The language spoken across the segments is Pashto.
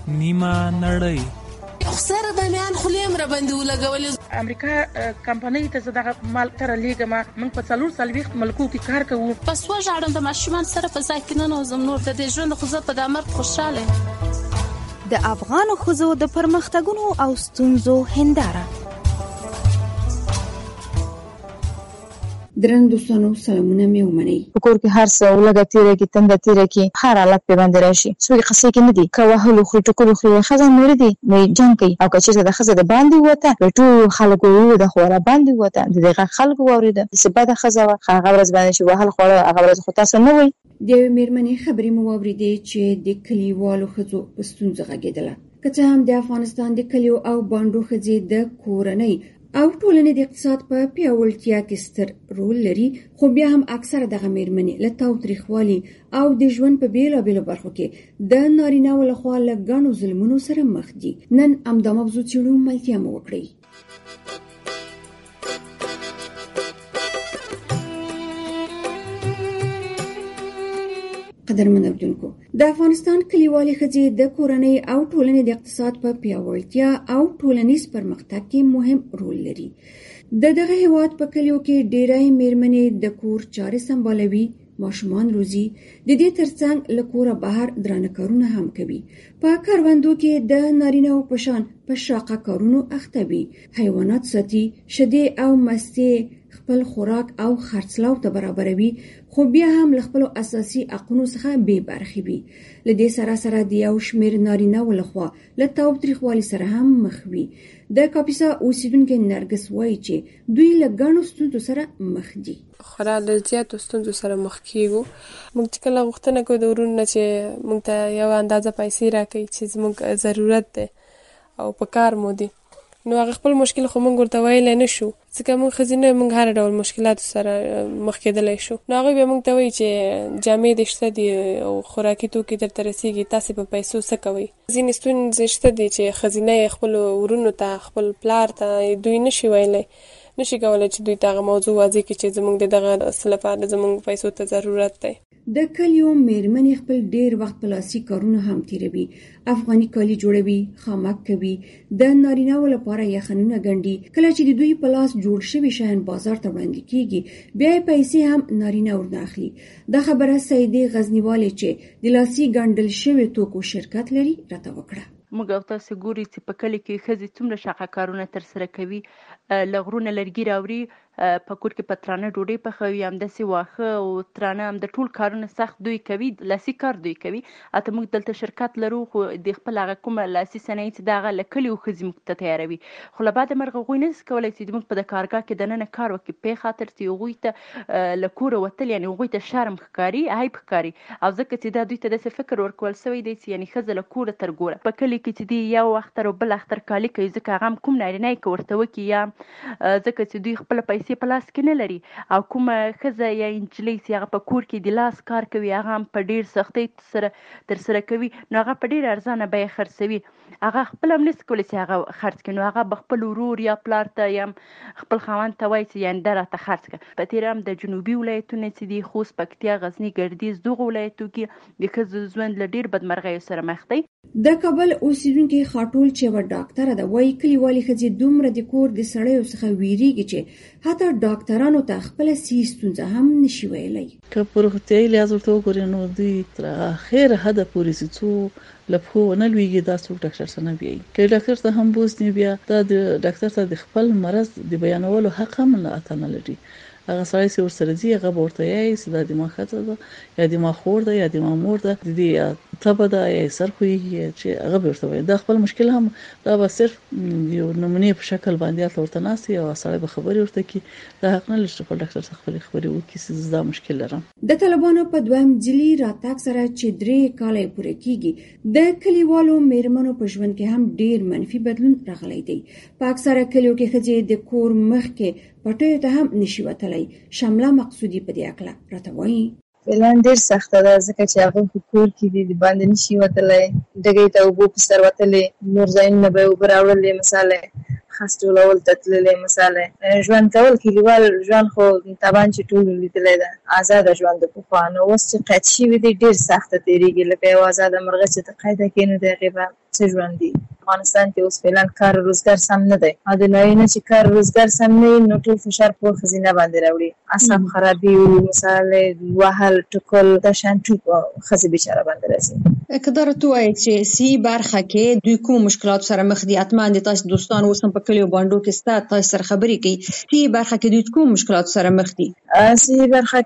نیمه نړۍ. خسر بامیان خلیم را باندې ولګولې. امریکا کمپنۍ ته زه دغه مال تر لېږم. موږ په 440 ملکو کې کار کوو. پس وژاړم د ماشومان سره په ځای کې ننوځم. نور د دې ژوند خو زه په دا مرګ خوشحاله. د افغانو ښځو د پرمختګونو او ستونزو هنداره. درنو دوستانو سلامونه مې ومنئ. په کور کې هر څه ولګه تیره کې تنده تیره کې هر حالت په باندې راشي. څوک قصې کې نه دي که وهلو خو ټکلو خو ښځه نور دي نو جنګ کوي او که چېرته د ښځه د باندې ووته د ټولو خلکو ووده خو را باندې ووته د دغه خلکو واورېده داسې بده ښځه وه هغه ورځ باندې چې وهل خوړه هغه ورځ خو تاسو نه وئ. د یوې مېرمنې خبرې مو واورېدې چې د کلیوالو ښځو په ستونزه غږېدله. که څه هم د افغانستان د کلیو او بانډو ښځې د کورنۍ او ټولنې د اقتصاد په پیاوړتیا کې ستر رول لري، خو بیا هم اکثره دغه مېرمنې له تاوتریخوالي او د ژوند په بیلابیلو برخو کې د نارینه‌و لخوا له ګڼو ظلمونو سره مخ دي. نن همدا موضوع څېړو، ملتیا مو وکړئ. قدرمن اوریدونکو، د افغانستان کلیوالې ښځې د کورنۍ او ټولنې د اقتصاد په پیاوړتیا او ټولنیز پرمختګ کې مهم رول لري. دغه هیواد په کلیو کې ډېری مېرمنې د کور چارې سمبالوي، ماشومان روزي، د دې ترڅنګ له کوره بهر درانه کارونه هم کوي. په کروندو کې د نارینه‌و په شان په شاقه کارونو اخته وي، حیوانات ساتي، شیدې او مستې خپل خوراک او خرڅلاو ته برابروي، خو بیا هم له خپلو اساسي حقونو څخه بې برخې وي. له دې سره سره د یو شمېر نارینه‌و لخوا له تاوتریخوالي سره هم مخ وي. د کاپیسا اوسیدونکې نرګس وایي چې دوی له ګڼو ستونزو سره مخ دي. خورا له زیاتو ستونزو سره مخ کیږو. موږ چې کله غوښتنه کوو د ورونو نه چې موږ ته یو اندازه پیسې راکړي چې زموږ ضرورت دی او په کار مو دي، نو هغه خپل مشکل خو موږ ورته ویلی نه شو، ځکه موږ ښځې نه موږ هر ډول مشکلاتو سره مخ کېدلی شو. نو هغوی بیا موږ ته وایي چې جامې دې شته دي او خوراکي توکي درته رسېږي، تاسې په پیسو څه کوئ. ځینې ستونزې شته دي چې ښځینه یې خپلو ورونو ته خپل پلار ته دوی نشي ویلی، نشي کولی چې دوی ته هغه موضوع واضح کړي چې زموږ د دغه څه لپاره زموږ پیسو ته ضرورت دی. د کلیو مېرمنې خپل ډېر وخت په لاسي کارونه هم تیروي. افغاني کالي جوړوي، خامک کوي، د نارینه‌و لپاره یخنونه ګنډي. کله چې د دوی په لاس جوړ شوي شیان بازار ته وړاندې کیږي، بیا یې پیسې هم نارینه ورنه اخلي. دا خبره سیدې غزنیوالې چې د لاسي ګنډل شوي توکو شرکت لري راته وکړه. موږ او تاسو ګوري چې په کلي کې ښځې څومره شاقه کارونه ترسره کوي، له غرونه لرګي راوړي، په کور کې په ترانه ډوډۍ پخوي، همداسې واښه او ترانه هم د ټول کارونه سخت دوی کوي، لاسي کار دوی کوي. اته موږ دلته شرکت لرو خو د خپل هغه کومه لاسي صنایع چې د هغه له کلیو ښځې موږ ته تیاروي، خو له بعده مرغه هغوی نشي کولی چې موږ په د کارګاه کې دننه کار وکړي، په خاطر چې هغوی ته له کوره وتل یعنې هغوی ته شرم ښکاري، عیب ښکاري، او ځکه چې دا دوی ته داسې فکر ورکول شوی دی چې یعنې ښځه له کوره تر ګوره په کلي کې چې دی یو اختر او بل اختر کالي کوي، ځکه هغه هم کوم نارینه یې که ورته وکړي یا ځکه چې دوی خپله پیسې په لاس کې نه لري، او کومه ښځه یا نجلۍ چې هغه په کور کې د لاس کار کوي هغه هم په ډېر سختۍ سره ترسره کوي، نو هغه په ډېر ارزانه بیه خرڅوي. هغه خپله هم نشي کولی چې هغه خرڅ کړي، نو هغه به خپل ورور یا پلار ته یا خپل خاوند ته وایي چې یعنې دا راته خرڅ کړه. په تېره هم د جنوبي ولایتونه چې دي خوست، پکتیا، غزني، ګردیز، دغو ولایتو کې د ښځو ژوند له ډېر بدمرغیو سره مخ دی. د کابل اوسیدونکې خاټول چې یوه ډاکټره ده وایي کلیوالې ښځې دومره د کور د سړیو څخه ویریږي چې حتی ډاکټرانو ته خپله صحي ستونزه هم نشي ویلی. که په روغتیایي لحاظ ورته وګورې نو دوی تر اخره حده پورې چې څو له پښو ونه لوېږي دا څوک ډاکټر ته نه بیایي. که ډاکټر ته هم بوځي بیا دا د ډاکټر ته د خپل مرض د بیانولو حق هم عطا نه لري. هغه سړی چې ورسره ځي هغه به ورته وایي چې دا زما ښځه ده یا زما خور ده یا زما مور ده، د دې تبه ده یا سر خوږي چې هغه به ورته وایي. دا خپل مشکل هم دا به صرف یو نمونې په شکل باندې هلته ورته ناست وي او سړی به خبرې ورته کړي. دا حق نه لري چې خپل ډاکټر ته خپلې خبرې وکړي چې زه دا مشکل لرم. د طالبانو په دویم ځلي راتګ سره چې 3 کاله پوره کیږي، د کلیوالو مېرمنو په ژوند کې هم ډېر منفي بدلون راغلی دی. په اکثره کلیو کې ښځې د کور مخ کې پټیو ته هم نشي وتلی. شمله مقصودي په دې اکله راته وایي فعلا ډېر سخته ده، ځکه چې هغوی په کور کې دي، د باندې نشي وتلی، ډګۍ ته اوبو په سر وتلی، نور ځایونه به یې اوبه راوړلې، مثاله خس ټولول ته تللی، مثاله ژوند کول کلیوال ژوند خو طبعا چې ټولو لیدلی ده ازاده ژوند د پخوا، نو اوس چې قید شوي دي ډېر سخته تېرېږي، لکه یو ازاده مرغه چې ته قیده کړې نو د هغې به څه ژوند دی. افغانستان کې اوس فعلا کار روزګار سم نه دی او د نوی نه چې کار روزګار سم نه وي نو ټول فشار په ښځینه باندې راوړي. اعصاب خرابي او مثال وهل ټکول د شان ټول ښځې بیچاره باندې راځي. که دا راته ووایي چې سی برخه کې دوی کوم مشکلات سره مخ دي؟ حتما د تاسو دوستان اوس هم په کلیو باندې کې ستا تاسو سره خبرې کوي. سی برخه کې دوی کوم مشکلات سره مخ دي؟ سی برخه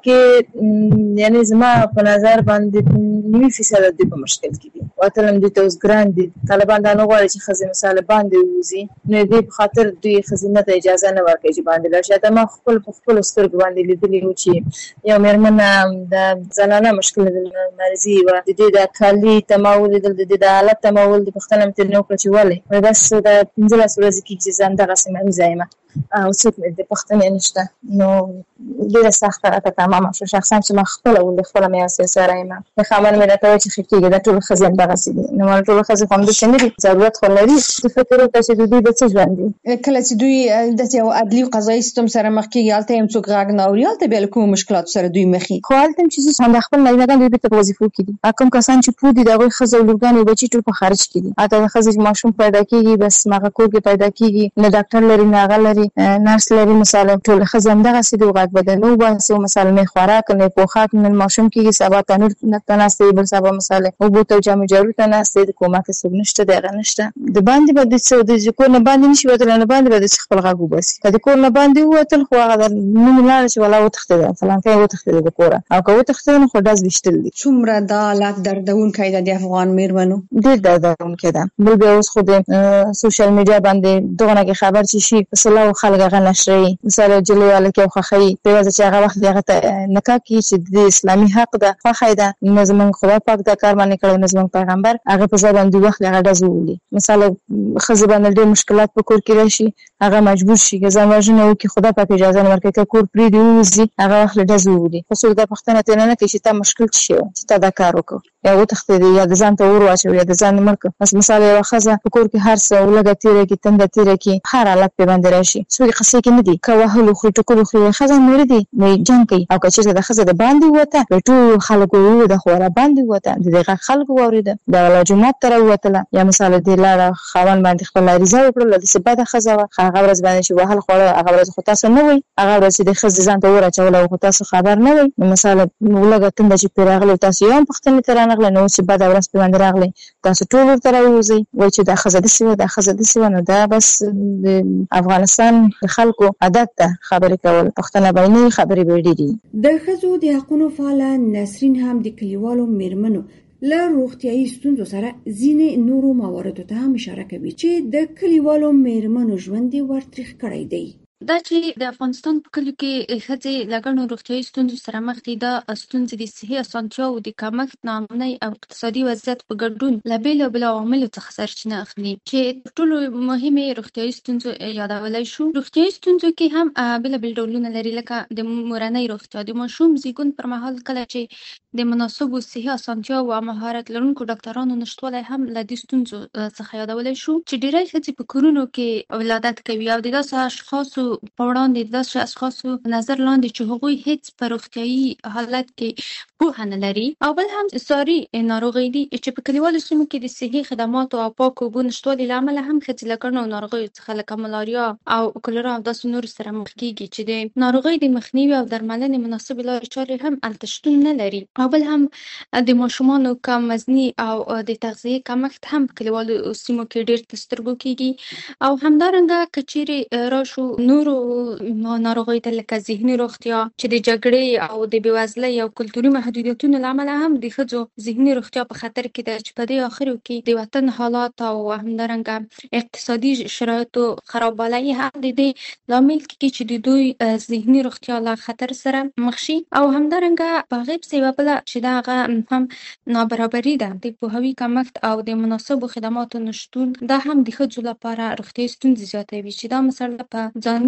کې یعنی زما په نظر باندې 90% د په مشکل کې دي. واتلم دوی ته اوس ګران دي. طالبان دا نه غواړي چې ښځې مثال باندې ووځي نو دوی په خاطر دوی ښځینه ته اجازه نه ورکوي چې باندې لاړ شي. دا ما خپل په خپلو سترګو باندې لیدلي وو چې یو مېرمنه د زنانه مشکل د مرضي وه د دې د کالي تماول لیدل د دې د حالت تماول د پوښتنه مې ترې وکړه چې ولې وایي بس د 15 ورځې کېږي چې زه همدغسې مریضه یم او څوک مې د پوښتنې نشته. نو ډېره سخته راته تمامه شوه شخصا چې ما خپله ولې خپله مې یو سره یم. د خاوند مې راته وایي چې ښه کېږي دا ټولې ښځې همدغسې دي. نو ما ټولې ښځې خو همداسې نه دي ضرورت خو لري. د فکر وکړه چې د دوی د څه ژوند دي. کله چې دوی داسې یو عدلي او قضایي سیستم سره مخ کېږي هلته هم څوک غږ نه اوري، هلته بیا له کومو مشکلاتو سره دوی مخ وي؟ خو هلته هم چې څه د خپل نارینهګان دوی بېرته په وظیفو کې دي. کوم کسان چې پوه دي د هغوی ښځې او لورګانې او بچي ټول په خارج کې دي. هلته د ښځې چې ماشوم پیدا کېږي بس هغه کور کې پیدا کېږي نه ډاکټر لري نه هغه لري نرس لري. مثلا ټولې ښځې همدغسې دي. غږ به د نه وباسي مثلا نه خوراک نه پوښاک نن ماشوم کېږي سبا تنور ته ناست دی بل سبا مثلا اوبو ته جامو جارو ته ناست دی د کومک څوک نشته دی هغه نشته. د باندې به د څه د کور نه باندې نشي وتلی نه باندې به د خپل غږ وباسي. که د کور نه باندې ووتل خو هغه د نوم لاړه چې ولا وتښتېده فلانکی وتښتېده د کوره او که وتښتېده نو خو ډز ویشتل دي. څومره دا حالت دردونکی ده د افغان مېرمنو؟ ډېر دردونکی ده. بل بیا اوس خو د سوشل میډیا باندې دغه نه کې خبر چې شي په سلاو خلک هغه نشروي. مثلا جلۍ هلک یو خوښوي په یوازې چې هغه وخت د هغه ته نکاح کړي چې د اسلامي حق ده خوښی ده نو زموږ خدای پاک دا کار باندې کړی نو زموږ پیغمبر هغه په ځای باندې وخت هغه ډز وولي. مثلا ښځې باندې ډېر مشکلات په کور کې راشي هغه مجبور شي که ځان وژنه وکړي خدای پاک اجازه نه ورکوي که کور پرېږدي ووځي هغه وخت له ډز وولي. خو څوک دا پوښتنه ترې نه کوي چې تا مشکل څه شی و چې تا دا کار وکړ یا وتښتېدې یا د ځان ته اور واچوي یا د ځان مړ کړ. بس مثال یوه ښځه په کور کې هر څه لږه تېره کړي تنده تېره کړي هر حالت پرې باندې راشي څوک یې قصې کې نه دي. که وهل وخوري ټکول وخوري ښځه نورې دي نو جنګ کوي او که چېرته د ښځه د باندې ووته د ټولو خلکو ووده خو را باندې ووته د دې غږ خلکو واورېده د ولا جومات ته راووتله یا مثال دې لاړه خاوند باندې خپله عریضه وکړله داسې بده ښځه وه هغه ورځ باندې چې وهل خوړه هغه ورځ خو تاسو نه وئ هغه ورځ چې د ښځې ځان ته اور اچولی خو تاسو خبر نه وئ. نو مثال لږه تنده چې پرې راغلی تاسو یو هم پوښتنې ته رانغلی نو اوس چې بده ورځ پرې باندې راغلی تاسو ټول ورته راووځئ وایي چې دا ښځه داسې وه دا ښځه داسې وه. نو دا بس د افغانستان د خلکو عادت ده خبرې کول پوښتنه به یې نه وي خبرې به یې ډېرې وي. د ښځو د حقونو فعاله نسرین هم د کلیوالو مېرمنو له روغتیایي ستونزو سره ځینې نورو مواردو ته هم اشاره کوي چې د کلیوالو مېرمنو ژوند یې ورتریخ کړی دی. دا چې د افغانستان په کلیو کې ښځې له ګڼو روغتیایي ستونزو سره مخ دي دا ستونزې د صحي اسانتیاوو د کمښت ناامنۍ او اقتصادي وضعیت په ګډون له بېلابېلو عواملو څخه سرچینه اخلي چې تر ټولو مهمې روغتیایي ستونزو یادولی شو. روغتیایي ستونزو کې هم بېلابېل ډولونه لري لکه د مورنۍ روغتیا د ماشوم زیږون پر مهال کله چې د مناسبو صحي اسانتیاوو او مهارت لرونکو ډاکټرانو نشتوالی هم له دې ستونزو څخه یادولی شو چې ډېری ښځې په کورونو کې ولادت کوي او د داسې اشخاصو په وړاندې د داسې اشخاصو نظر لاندې چې هغوی هیڅ په روغتیایي حالت کې پوهه نه لري او بل هم ساري ناروغۍ دي چې په کلیوالو سیمو کې د صحي خدماتو او پاکو اوبو نشتوالي له امله هم ښځې له ګڼو ناروغیو څخه لکه ملاریا او کولرا او داسې نورو سره مخ کېږي چې د ناروغۍ د مخنیوي او درملنې مناسبې لارې چارې هم هلته شتون نه لري او بل هم د ماشومانو کم وزني او د تغذیې کمښت هم په کلیوالو سیمو کې ډېر تر سترګو کېږي او همدارنګه که چیرې راشو نورو ناروغیو ته لکه ذهني روغتیا چې د جګړې او د بېوزلۍ او کلتوري محدودیتونو له امله هم د ښځو ذهني روغتیا په خطر کې ده چې په دې اخرو کې د وطن حالات او همدارنګه اقتصادي شرایطو خرابوالی هم د دې لامل کېږي چې د دوی ذهني روغتیا له خطر سره مخ شي او همدارنګه په هغې پسې یوه بله چې د هغه هم نابرابري ده د پوهاوي کمښت او د مناسبو خدماتو نشتون دا هم د ښځو لپاره روغتیایي ستونزې زیاتوي چې دا مسله په ځانګړي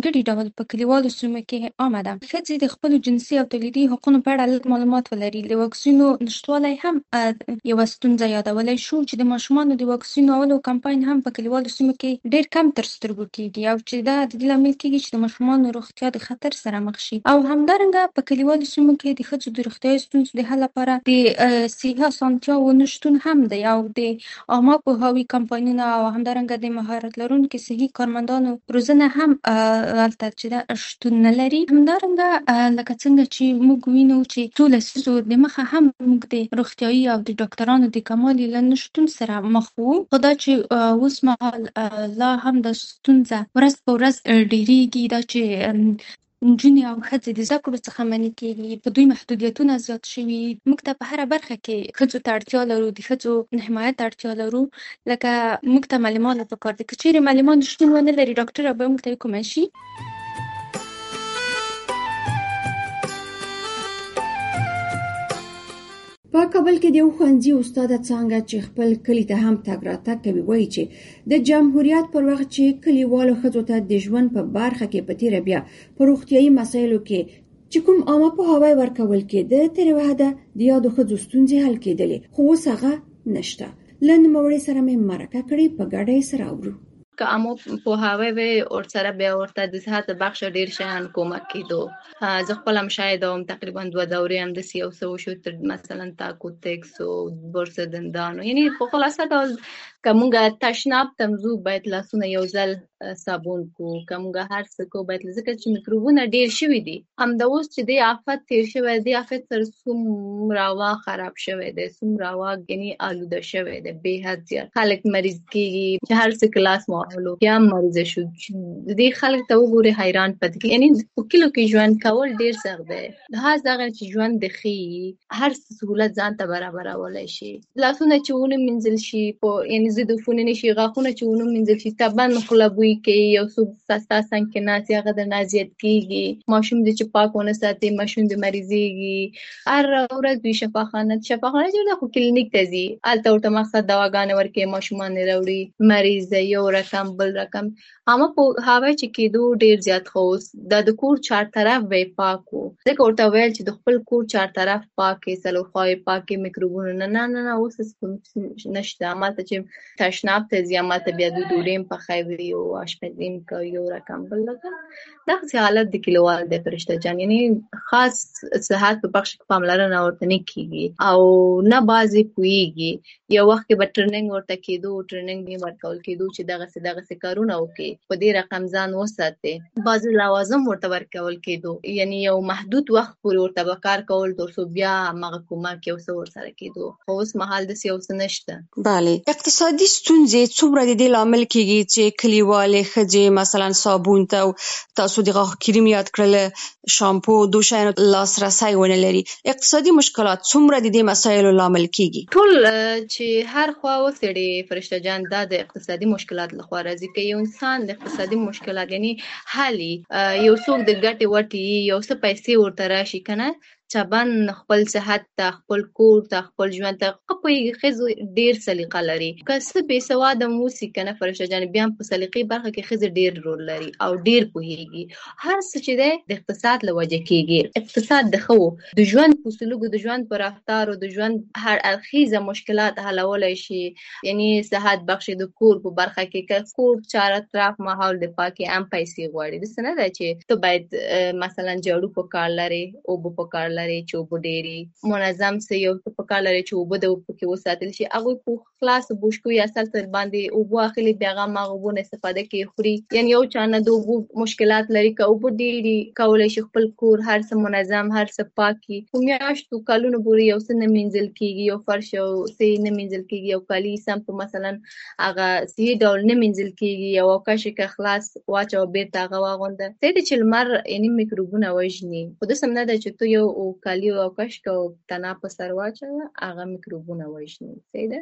ځانګړي ډول په کلیوالو سیمو کې عامه ده. ښځې د خپلو جنسي او تولیدي حقونو په اړه لږ معلومات ولري. د واکسینو نشتوالی هم یوه ستونزه یادولی شو چې د ماشومانو د واکسینولو کمپاین هم په کلیوالو سیمو کې ډېر کم تر سترګو کېږي او چې دا د دې لامل کېږي چې د ماشومانو روغتیا د خطر سره مخ شي. او همدارنګه په کلیوالو سیمو کې د ښځو د روغتیايي ستونزو د حل لپاره د صحي اسانتیاوو نشتون هم دی او د عامه پوهاوي کمپاینونه او همدارنګه د مهارت لرونکو صحي کارمندانو روزنه هم هلته چې ده شتون نه لري. همدارنګه لکه څنګه چې موږ وینو چې څو لسیزو د مخه هم موږ د روغتیايي او د ډاکټرانو د کموالي له نشتون سره مخ وو، خو دا چې اوس مهال لا هم د ستونزه ورځ په ورځ ډېرېږي، دا چې نجونې او ښځې د زده کړو څخه منع کېږي، په دوی محدودیتونه زیات شوي. موږ ته په هره برخه کې ښځو ته اړتیا لرو، د ښځو حمایت اړتیا لرو. لکه موږ ته معلمان پکار دي، که چېرې معلمان شتون ونه لري ډاکټره به موږ ته وکومه شي. په کابل کې د یو ښوونځي استاده څانګه چې خپل کلي ته هم تګ راتګ کوي وایي چې د جمهوریت پر وخت چې کلیوالو ښځو ته د ژوند په برخه کې په تېره بیا په روغتیايي مسایلو کې چې کوم عامه پوهاوی ورکول کېده تر یوه حده د یادو ښځو ستونزې حل کېدلې، خو اوس هغه نشته. له نوموړې سره مې مرکه کړې، په ګډه یې سره اورو. که عامه پوهاوی وي ورسره بیا ورته د صحت بخش ډېر شیان کومک کېدو. زه خپله هم شاهده وم، تقریبا 2 دورې همداسې یو څه وشو، تر مثلا تاکوتکس او برس دندانو، یعنی په خلاصه ډول که موږ تشناب ته ځو باید لاسونه یو ځل صابون کو، که موږ هر څه کو باید، ځکه چې میکروبونه ډېر شوي دي. همدا اوس چې دی آفت تېر شوی دی، آفت سره څومره هوا خراب شوی دی، څومره هوا یعنی آلوده شوی دی، بې حد زیات خلک مریض کېږي، چې هر څه کلاس ماحولو بیا هم مریضه شو. د دې خلک ته وګورې حیران پاتې کېږي. یعنی په کلیو کې ژوند کول ډېر سخت دی. هر دغه چې ژوند د ښه هر سهولت ځان ته برابرولی شي. لاسونه چې ونه مینځل شي، یعنی ضد عفوني نه شي، غاښونه چې ونه مینځل شي، طبعا خوله بوی کوي، یو څوک ستا څنګ کې ناست هغه درنه اذیت کېږي. ماشوم دې چې پاک ونه ساتي ماشوم دې مریضېږي. هر ورځ دوی شفاخانه جوړ ده، خو کلینیک ته ځي، هلته ورته مقصد دواګانې ورکوي، ماشومان یې راوړي، مریض دی، یو رقم بل رقم. عامه پوهاوی چې کېدو ډېر زیات ښه اوس دا د کور چارطرف به یې پاک و، ځکه ورته ویل چې د خپل کور چارطرف پاک کړې، څلورخوا یې پاک کړې، میکروبونه نه اوس نشته. همالته چې تشناب ته ځي همالته بیا دوی ډوډۍ هم پخوي او اشپزي هم کوي، یو رقم بل رقم. دغسې حالت د کلیوال دی فرشته جان. یعنی خاص صحت په بخش کې پاملرنه ورته نه کېږي او نه بعضې پوهېږي. یو وخت کې به ټریننګ ورته کېدو، ټریننګ به یې ورکول کېدو چې دغسې کارونه وکړي، په دې رقم ځان وساتي. بعضې لوازم ورته ورکول کېدو، یعنی یو محدود وخت پورې ورته به کار کول تر څو بیا همغه کومک یو څه ورسره کېدو، خو اوس مهال داسې یو څه نشته. بله. اقتصادي ستونزې څومره د دې لامل کېږي چې کلیوالې ښځې مثلا صابون ته او تاسو د غاښ کریم یاد کړل، شامپو، دو شیانو لاسرسی ونه لري. اقتصادي مشکلات څومره د دې مسایلو لامل کېږي؟ ټول چې هر خوا وڅېړې فرشته جان دا د اقتصادي مشکلات لخوا راځي. که یو انسان د اقتصادي مشکلات یعنی حالي یو څوک د ګټې وټې یو څه پیسې ورته راشي که نه، چبن خپل صحت ته، خپل کور ته، خپل ژوند ته ښه پوهېږي. ښځې ډېر سلیقه لري. که څه بې سواده هم اوسي که نه فرشته جان، بیا هم په سلیقې برخه کې ښځې ډېر رول لري او ډېر پوهېږي. هر څه چې دی د اقتصاد له وجې کېږي. اقتصاد د ښو د ژوند په سلوکو، د ژوند په رفتارو، د ژوند هر اړخیزه مشکلات حلولی شي. یعنی صحت بخش د کور په برخه کې، که کور چار اطراف ماحول د پاکي هم پیسې غواړي. داسې نه ده چې ته باید مثلا جاړو په کار لرې، اوبه په کار لري چې اوبه ډېرې منظم سي، یو څه په کار لري چې اوبه د پکې وساتل شي. هغوی په خلاصو بوشکو یا سر سر باندې اوبه اخلي، بیا هغه هماغه اوبو نه استفاده کوي، خوري. یعنی یو چا نه د اوبو مشکلات لري، که اوبه ډېرې کولی شي خپل کور هر څه منظم، هر څه پاک کړي. په میاشتو کلونو پورې یو څه نه مینځل کېږي، یو فرش یو څه نه مینځل کېږي، یو کالي سم په مثلا هغه صحي ډول نه مینځل کېږي، یو کش یې که خلاص واچوه بېرته هغه واغونده. صحیح ده چې لمر یعنی میکروبونه وژني، خو داسې هم نه ده چې ته یو کالي او کش که تنه په سر واچوه هغه میکروبونه وژني. صحیح ده. او بل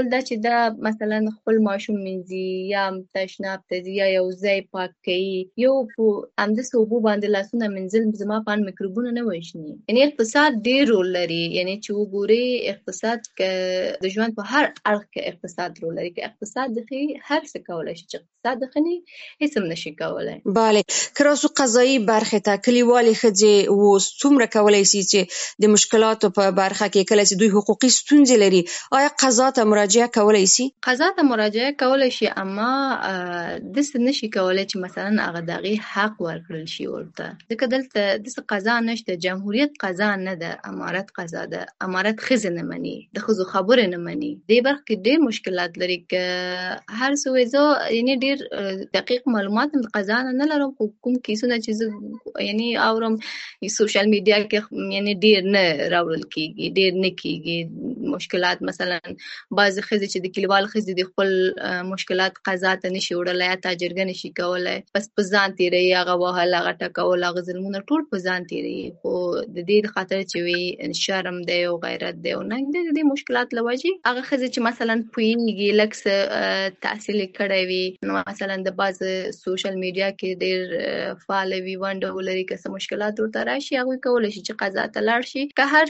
بل دا چې دا مثلا خپل ماشوم مینځي یا تشناب ته ځي یا یو ځای پاک کوي، یو په همداسې اوبو باندې لاسونه مینځل زما په اند میکروبونه نه وژني. یعنې اقتصاد ډېر رول لري. یعنې چې وګورې اقتصاد که د ژوند په هر اړخ کې اقتصاد رول لري. که اقتصاد د ښه هر څه کولی شي، چې اقتصاد د ښه نه هېڅ هم نشي کولی. بله، که راسو قضایي برخې ته کلیوالې ښځې اوس څومره کولی شي چې د مشکلاتو په برخه کې کله چې دوی حقوقي ستونزې لري آیا قضا ته مراجعه کولی شي؟ قضا ته مراجعه کولی شي، اما داسې نشي کولی چې مثلا هغه د هغې حق ورکړل شي ورته، ځکه دلته داسې قضا نشته. جمهوریت قضا نه ده، امارت قضا ده. امارت ښځې نه مني، د ښځو خبرې نه مني. دې برخه کې ډېر مشکلات لري. که هر څه وایي زه یعنې ډېر دقیق معلومات هم د قضا نه لرم، خو کوم کیسونه چې زه یعنې اورم سوشل میډیا کې یعنې ډېر نه راوړل کېږي، ډېر نه کېږي مشکلات. مثلا بعضې ښځې چې د کلیوال ښځې د خپل مشکلات قضا ته نشي وړلی یا تاجرګه نشي کولی، بس په ځان تېروي، هغه وهل، هغه ټکول، هغه ظلمونه ټول په ځان تېروي. خو د دې د خاطر چې وي شرم دی او غیرت دی او ننګ دی، د دې مشکلات له وجې هغه ښځې چې مثلا پوهېږي، لږ څه تحصیل یې کړی وي، نو مثلا د بعضې سوشل میډیا کې ډېر فعاله وي، ونډه ولري، که څه مشکلات ورته راشي هغوی کولی شي چې قضا ته لاړ شي. که هر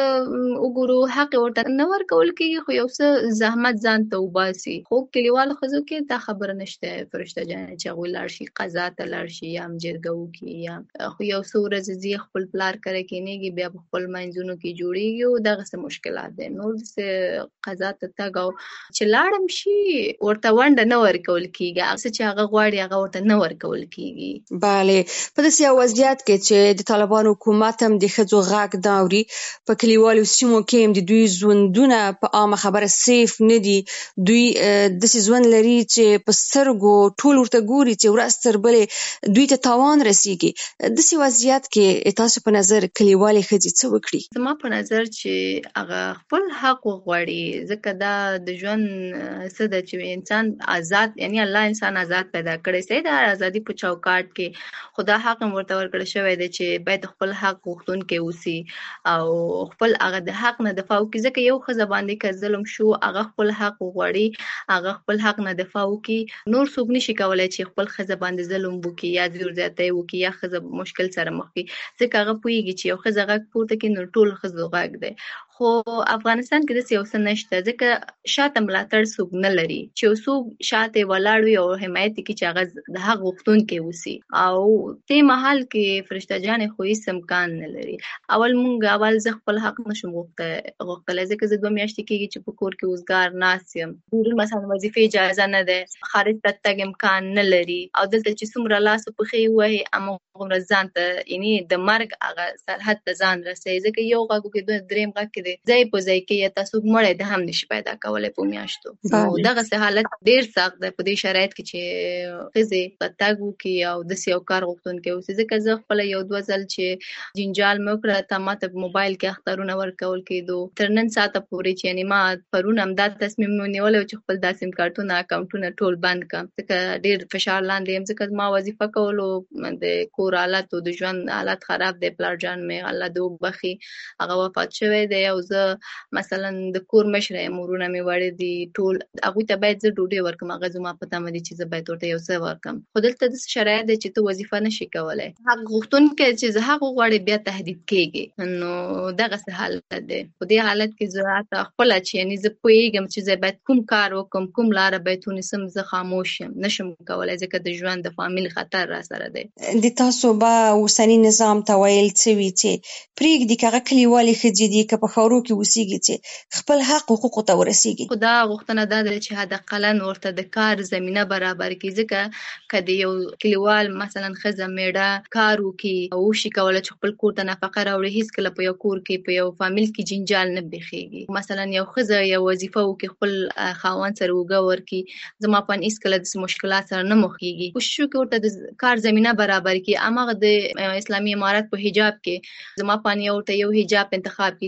څه وګورو حق یې ورته نه ورکول کېږي، خو یو څه زحمت ځان ته وباسي. خو کلیوالو ښځو کې دا خبره نشته فرشته جانه چې هغوی لاړ شي قضا ته لاړ شي یا هم جرګه وکړي، یا خو یو څه ورځې ځي خپل پلار کره کېنېږي، بیا په خپل منځونو کې جوړېږي او دغسې مشکلات دی. نور داسې قضا ته تګ او چې لاړم شي ورته ونډه نه ورکول کېږي، هغه څه چې هغه غواړي هغه ورته نه ورکول کېږي. بله، په داسې یو وضعیت کې چې د طالبانو حکومت هم د ښځو غږ نه اوري، په کلیوالو سیمو کې هم د دوی ژوندونه په عامه خبره سیف نه دي. دوی داسې ژوند لري چې په سترګو ټول ورته ګوري چې ورځ تر بلې دوی ته تاوان رسېږي. داسې وضعیت کې تاسو په نظر کلیوالې ښځې څه وکړي؟ زما په نظر چې هغه خپل حق وغواړي، ځکه دا د ژوند څه ده چې انسان آزاد، یعنی الله انسان آزاد پیدا کړی، صحیح ده ازادي په چوکاټ کې، خو دا حق هم ورته ورکړی شوی دی چې باید خپل حق غوښتونکی اوسي او خپل هغه د حق نه دفاع وکړي. ځکه یو ښځه باندې که ظلم شو هغه خپل حق وغواړي، هغه خپل حق نه دفاع وکړي. نور څوک نشي کولی چې خپل ښځه باندې ظلم وکړي یا زور زیاتی وکړي یا ښځه مشکل سره مخ کړي، ځکه هغه پوهېږي چې یو ښځه غږ پورته کړي نو ټول ښځو غږ دی. خو افغانستان کې داسې یو څه نشته، ځکه شاته ملاتړ څوک نه لري چې یو څوک شاته ولاړ وي او حمایت وکړي چې هغه د حق غوښتونکی اوسي. او دې مهال کې فرشته جانې خو هېڅ امکان نه لري. اول زه خپل حق نشم غوښتلی، ځکه زه 2 میاشتې کېږي چې په کور کې وزګار ناست یم. مثلا وظیفې اجازه نه ده، خارج ته تګ امکان نه لري، او دلته چې څومره لاس او پښې ووهي هماغومره ځان ته یعنې د مرګ هغه سرحد ته ځان رسوي. ځکه یو غږ وکړي، درېیم غږ کې دی ځای په ځای کې یا تاسو مړی د هم نشي پیدا کولی په میاشتو. نو دغسې حالت ډېر سخت دی په دې شرایط کې چې ښځې په تګ وکړي او داسې یو کار غوښتونکی اوسي. ځکه زه خپله 1-2 ځل چې جنجال مې وکړه، تا ما ته په موبایل کې اخترونه ورکول کېدو تر نن ساعته پورې، چې یعنې ما پرون همدا تصمیم ونیولی و چې خپل دا سیم کارټونه اکاونټونه ټول بند کړم، ځکه ډېر فشار لاندې یم. ځکه ما وظیفه کولو، د کور حالت او د ژوند حالت خراب دی. پلار جان مې الله دې وبخي هغه وفات شوی دی، او زه مثلا د کور مشره یم، ورونه مې وړي دي ټول، هغوی ته باید زه ډوډۍ ورکړم، هغه زما په تمه دي چې زه باید ورته یو څه ورکړم. خو دلته داسې شرایط دی چې ته وظیفه نشي کولی، حق غوښتونکی چې زه حق وغواړي بیا تهدید کېږي. نو دغسې حالت دی. په دې حالت کې زه حتی خپله چې یعنې زه پوهېږم چې زه باید کوم کار وکړم، کوم لاره باید ونیسم، زه خاموش یم، نشم کولی، ځکه د ژوند د فامیل خطر را سره دی. د تاسو به اوسني نظام ته ویل څه وي چې پرېږدي که هغه کلیوالې ښځې دي که په ښارو کې اوسېږي چې خپل حق حقوقو ته ورسېږي؟ خو دا غوښتنه دا ده چې حداقل ورته د کار زمینه برابر کړي. ځکه که د یو کلیوال مثلا ښځه میړه کار وکړي او وشي کولی چې خپل کور ته نفقه راوړي، هېڅکله په یو کور کې په یو فامیل کې جنجال نه پېښېږي. مثلا یو ښځه یو وظیفه وکړي، خپل خاوند سره اوږه ورکړي، زما په اند هېڅکله داسې مشکلات سره نه مخ کېږي. کوشش وکړي ورته د کار زمینه برابر کړي. هماغه د اسلامي امارت په حجاب کې زما په اند ورته یو حجاب انتخاب کړي، که هر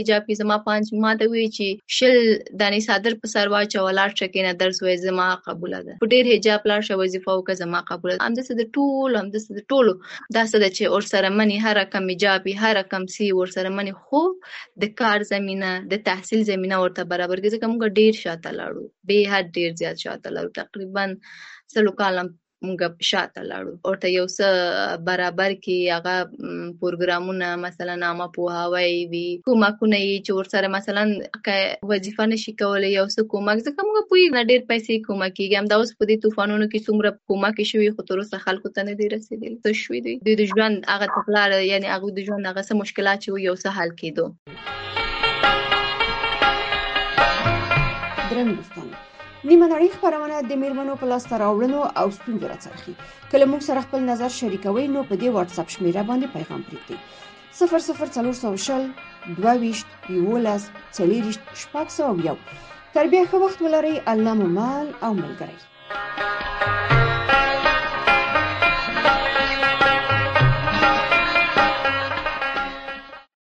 حجاب کې زما 5 ماته وی چې 10 دانې صادر په سر واچو لاړ شکه نه درس وای زما قبول ده په ډیر حجاب لاړ شو وظیفه وکړه زما قبول ده همداسې د ټولو دا څه ده چې اور سره منی هر کم حجاب هر کم سی ور سره منی خو د کار زمينه د تحصیل زمينه ورته برابر کې ځکه موږ ډیر شاته لاړو به حد ډیر زیات شاته لاړو تقریبا 100 کال موږ شاته لاړو ورته یو څه برابر کې هغه پروګرامونه مثلا نامه پوهاوی وي کومکونه چې ور سره مثلا وظیفه نشي کولای یو څه کومک ځکه موږ پوي نه ډیر پیسې کومک کیږي هم دا اوس په دې طوفانونو کې څومره کومک شوی خو تر اوسه خلکو ته نه دی رسیدلی څه شوی دی د ژوند هغه تکلار یعنی هغه د ژوند هغه څه مشکلات چې یو څه حل کېدو درنو دوستانو نیمه نړۍ خپرونه د میرمنو په لاسته راوړنو او ستونزو راڅرخي کله موږ سره خپل نظر شریکوي نو په دې واتس اپ شمیره باندې پیغام پرېږدئ 00400 22 11 40 601 تر بیا ښه وخت ولرئ الله مو مال او ملګری